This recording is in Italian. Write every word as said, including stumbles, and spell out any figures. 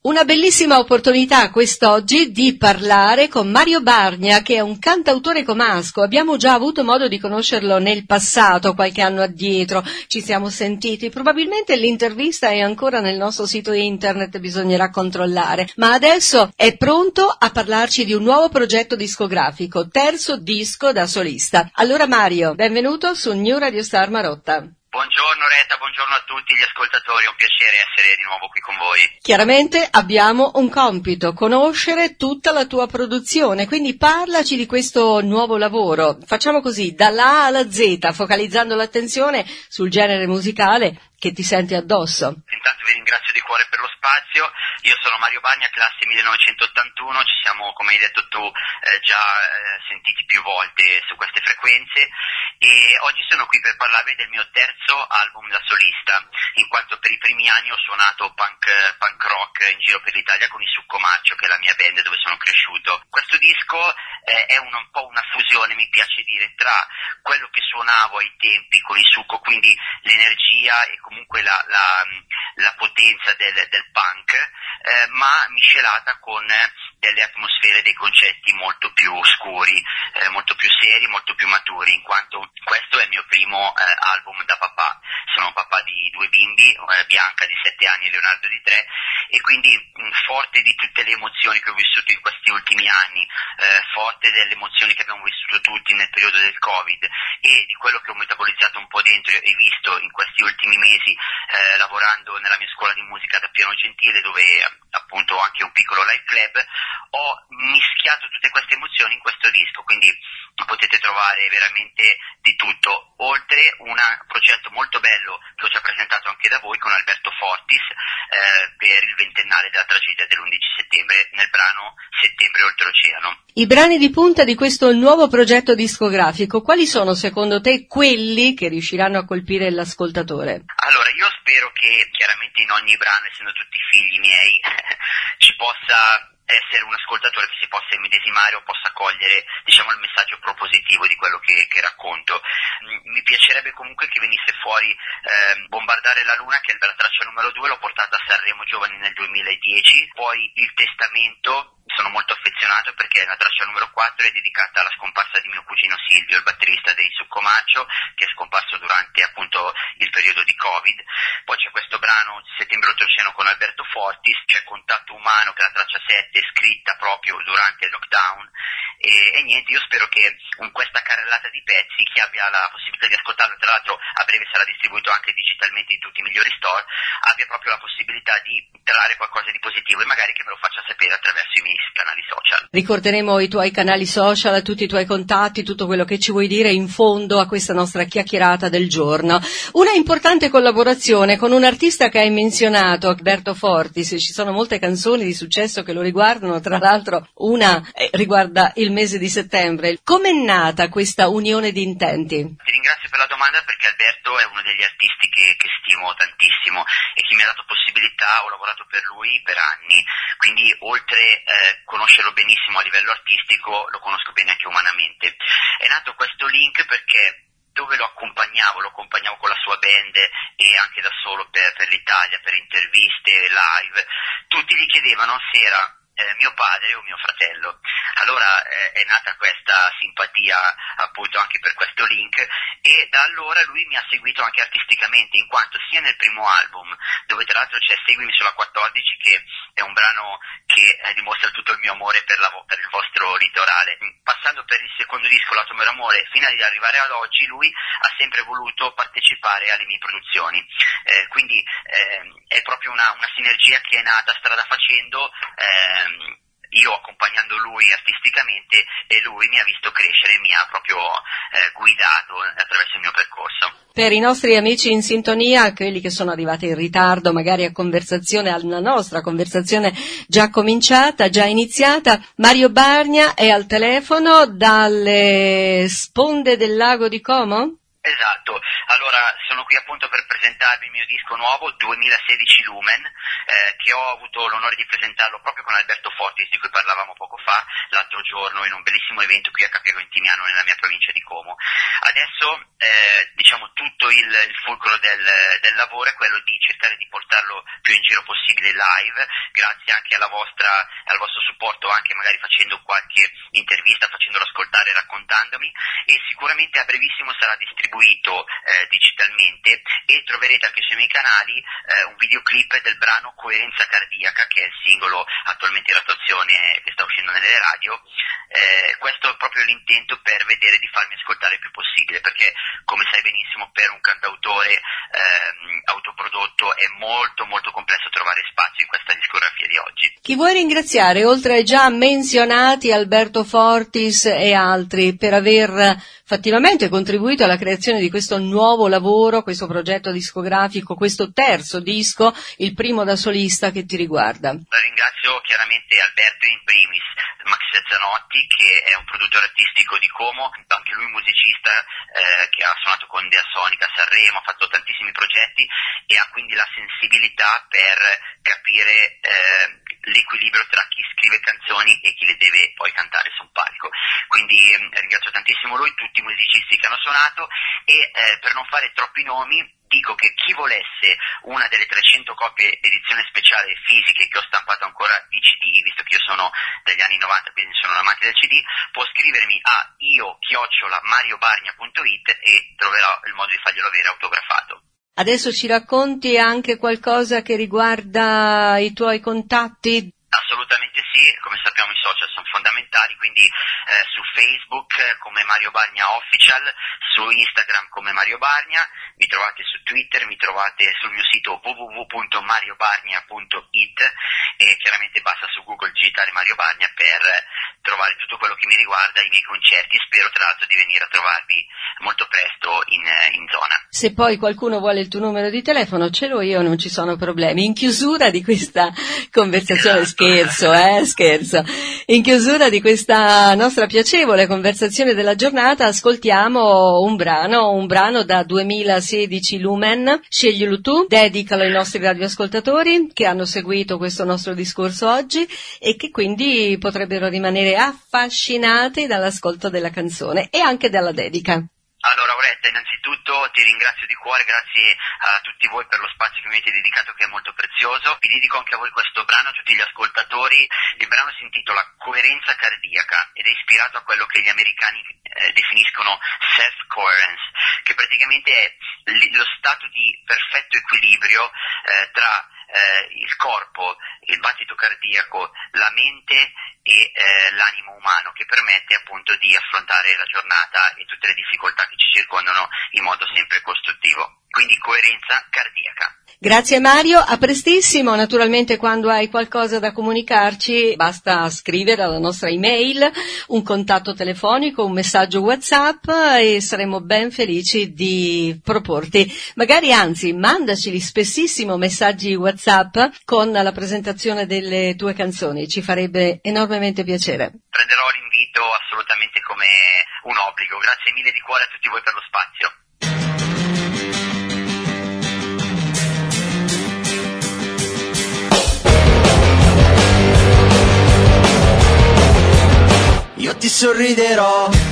Una bellissima opportunità quest'oggi di parlare con Mario Bargna, che è un cantautore comasco. Abbiamo già avuto modo di conoscerlo nel passato, qualche anno addietro, ci siamo sentiti. Probabilmente l'intervista è ancora nel nostro sito internet, bisognerà controllare. Ma adesso è pronto a parlarci di un nuovo progetto discografico, terzo disco da solista. Allora Mario, benvenuto su New Radio Star Marotta. Buongiorno Retta, buongiorno a tutti gli ascoltatori, è un piacere essere di nuovo qui con voi. Chiaramente abbiamo un compito, conoscere tutta la tua produzione, quindi parlaci di questo nuovo lavoro. Facciamo così, dalla A alla Z, focalizzando l'attenzione sul genere musicale che ti senti addosso. Intanto vi ringrazio di cuore per lo spazio. Io sono Mario Bargna, classe millenovecentottantuno, ci siamo, come hai detto tu, eh, già eh, sentiti più volte su queste frequenze e oggi sono qui per parlarvi del mio terzo album da solista, in quanto per i primi anni ho suonato punk, punk rock in giro per l'Italia con i Succo Macho, che è la mia band dove sono cresciuto. Questo disco eh, è un, un po' una fusione, mi piace dire, tra quello che suonavo ai tempi con i Succo, quindi l'energia e comunque la, la, la potenza del, del punk, eh, ma miscelata con delle atmosfere, dei concetti molto più scuri, eh, molto più seri, molto più maturi, in quanto questo è il mio primo eh, album da papà. Sono papà di due bimbi, eh, Bianca di sette anni e Leonardo di tre, e quindi mh, forte di tutte le emozioni che ho vissuto in questi ultimi anni, eh, forte delle emozioni che abbiamo vissuto tutti nel periodo del Covid e di quello che ho metabolizzato un po' dentro e visto in questi ultimi mesi eh, lavorando nella mia scuola di musica da Piano Gentile, dove appunto ho anche un piccolo live club, ho mischiato tutte queste emozioni in questo disco, quindi potete trovare veramente di tutto, oltre un progetto molto bello che ho già presentato anche da voi con Alberto Fortis eh, per il ventennale della tragedia dell'undici settembre nel brano Settembre oltreoceano. I brani di punta di questo nuovo progetto discografico, quali sono secondo te quelli che riusciranno a colpire l'ascoltatore? Allora, io spero che chiaramente in ogni brano, essendo tutti figli miei, ci possa essere un ascoltatore che si possa immedesimare o possa cogliere, diciamo, il messaggio propositivo di quello che, che racconto. Mi piacerebbe comunque che venisse fuori eh, Bombardare la Luna, che è la traccia numero due, l'ho portata a Sanremo Giovani nel duemiladieci, poi Il Testamento, sono molto affezionato perché la traccia numero quattro è dedicata alla scomparsa di mio cugino Silvio, il batterista dei Succo Macho, che è scomparso durante appunto il periodo di Covid. Poi c'è questo brano Settembre oltreoceano con Alberto Fortis, c'è Contatto Umano, che è la traccia sette, scritta proprio durante il lockdown, e, e niente, io spero che con questa carrellata di pezzi chi abbia la possibilità di ascoltarlo, tra l'altro a breve sarà distribuito anche digitalmente in tutti i migliori store, abbia proprio la possibilità di trarre qualcosa di positivo e magari che me lo faccia sapere attraverso i miei canali social. Ricorderemo i tuoi canali social, tutti i tuoi contatti, tutto quello che ci vuoi dire in fondo a questa nostra chiacchierata del giorno. Una importante collaborazione con un artista che hai menzionato, Alberto Fortis. Ci sono molte canzoni di successo che lo riguardano, tra l'altro una eh, riguarda il mese di settembre. Com'è nata questa unione di intenti? Ti ringrazio per la domanda, perché Alberto è uno degli artisti che, che stimo tantissimo e che mi ha dato possibilità, ho lavorato per lui per anni, quindi oltre eh, conoscerlo benissimo a livello artistico, lo conosco bene anche umanamente. È nato questo link perché dove lo accompagnavo, lo accompagnavo con la sua band e anche da solo per, per l'Italia, per interviste, live, tutti gli chiedevano se era eh, mio padre o mio fratello. Allora eh, è nata questa simpatia appunto anche per questo link, e da allora lui mi ha seguito anche artisticamente, in quanto sia nel primo album, dove tra l'altro c'è Seguimi sulla quattordici, che è un brano che eh, dimostra tutto il mio amore per, la, per il vostro litorale, passando per il secondo disco, Lato Mero Amore, fino ad arrivare ad oggi, lui ha sempre voluto partecipare alle mie produzioni, eh, quindi eh, è proprio una, una sinergia che è nata strada facendo, eh, io accompagnando lui artisticamente e lui mi ha visto crescere e mi ha proprio eh, guidato attraverso il mio percorso. Per i nostri amici in sintonia, quelli che sono arrivati in ritardo, magari a conversazione, alla nostra conversazione già cominciata, già iniziata, Mario Bargna è al telefono dalle sponde del lago di Como? Esatto, allora sono qui appunto per presentarvi il mio disco nuovo duemilasedici Lumen, eh, che ho avuto l'onore di presentarlo proprio con Alberto Fortis, di cui parlavamo poco fa, l'altro giorno in un bellissimo evento qui a Capiago Intimiano nella mia provincia di Como. Adesso eh, diciamo tutto il, il fulcro del, del lavoro è quello di cercare di portarlo più in giro possibile live, grazie anche alla vostra, al vostro supporto, anche magari facendo qualche intervista, facendolo ascoltare, raccontandomi, e sicuramente a brevissimo sarà distribuito Eh, digitalmente, e troverete anche sui miei canali eh, un videoclip del brano Coerenza Cardiaca, che è il singolo attualmente in attuazione che sta uscendo nelle radio. Eh, questo è proprio l'intento, per vedere di farmi ascoltare il più possibile, perché come sai benissimo per un cantautore ehm, autoprodotto è molto molto complesso trovare spazio in questa discografia di oggi. Chi vuoi ringraziare, oltre ai già menzionati Alberto Fortis e altri, per aver fattivamente contribuito alla creazione di questo nuovo lavoro, questo progetto discografico, questo terzo disco, il primo da solista che ti riguarda? Ringrazio chiaramente Alberto in primis, Max Zanotti, che è un produttore artistico di Como, anche lui musicista, eh, che ha suonato con Dea Sonica a Sanremo, ha fatto tantissimi progetti e ha quindi la sensibilità per capire eh, l'equilibrio tra chi scrive canzoni e chi le deve poi cantare su un palco. Quindi eh, ringrazio tantissimo lui, tutti i musicisti che hanno suonato, e eh, per non fare troppi nomi dico che chi volesse una delle trecento copie edizione speciale fisiche che ho stampato ancora di C D, visto che io sono degli anni novanta, quindi sono un amante del C D, può scrivermi a io chiocciola mariobargna punto it e troverò il modo di farglielo avere autografato. Adesso ci racconti anche qualcosa che riguarda i tuoi contatti? Assolutamente sì, come sappiamo i social sono fondamentali, quindi eh, su Facebook come Mario Bargna Official, su Instagram come Mario Bargna, mi trovate su Twitter, mi trovate sul mio sito w w w punto mariobargna punto it e chiaramente basta su Google digitare Mario Bargna per trovare tutto quello che mi riguarda, i miei concerti. Spero tra l'altro di venire a trovarvi molto presto in, in zona. Se poi qualcuno vuole il tuo numero di telefono ce l'ho io, non ci sono problemi. In chiusura di questa conversazione, esatto. Scherzo, eh, scherzo. In chiusura di questa nostra piacevole conversazione della giornata ascoltiamo un brano, un brano da duemilasedici Lumen. Sceglilo tu, dedicalo ai nostri radioascoltatori che hanno seguito questo nostro discorso oggi e che quindi potrebbero rimanere affascinati dall'ascolto della canzone e anche dalla dedica. Allora Auretta, innanzitutto ti ringrazio di cuore, grazie a tutti voi per lo spazio che mi avete dedicato, che è molto prezioso. Vi dedico anche a voi questo brano, a tutti gli ascoltatori. Il brano si intitola Coerenza Cardiaca ed è ispirato a quello che gli americani eh, definiscono self-coherence, che praticamente è lo stato di perfetto equilibrio eh, tra eh, il corpo, il battito cardiaco, la mente e eh, l'animo umano, che permette appunto di affrontare la giornata e tutte le difficoltà che ci circondano in modo sempre costruttivo. Quindi coerenza cardiaca. Grazie Mario, a prestissimo. Naturalmente quando hai qualcosa da comunicarci basta scrivere alla nostra email, un contatto telefonico, un messaggio WhatsApp e saremo ben felici di proporti. Magari anzi, mandaci spessissimo messaggi WhatsApp con la presentazione delle tue canzoni, ci farebbe enormemente piacere. Prenderò l'invito assolutamente come un obbligo. Grazie mille di cuore a tutti voi per lo spazio. Io ti sorriderò